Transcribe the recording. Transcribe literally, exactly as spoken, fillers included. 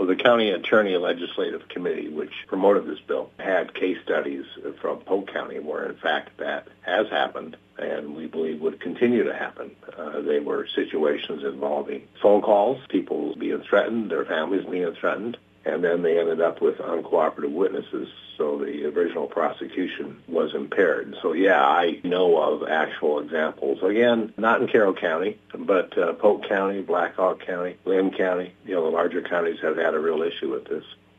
the County Attorney Legislative Committee, which promoted this bill, had case studies from Polk County where, in fact, that has happened and we believe would continue to happen. Uh, they were situations involving phone calls, people being threatened, their families being threatened, and then they ended up with uncooperative witnesses, so the original prosecution was impaired. So, yeah, I know of actual examples. Again, not in Carroll County, but uh, Polk County, Blackhawk County, Lynn County, you know, the larger counties have had a real issue with this.